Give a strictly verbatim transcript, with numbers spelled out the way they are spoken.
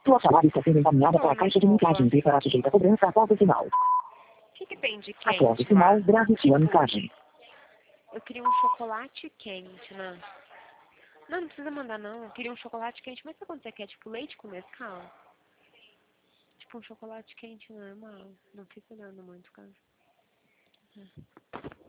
Sua chamada está sendo encaminhada para a Não, caixa de não mensagens e será sujeita a cobrança após o sinal. O que, que tem de quente Após o lá? sinal, grave sua mensagem. Eu queria um chocolate quente, né? Não, não precisa mandar não. Eu queria um chocolate quente. Mas sabe quando você quer, tipo, leite com Nescau? Tipo um chocolate quente normal. Não fica olhando muito, cara.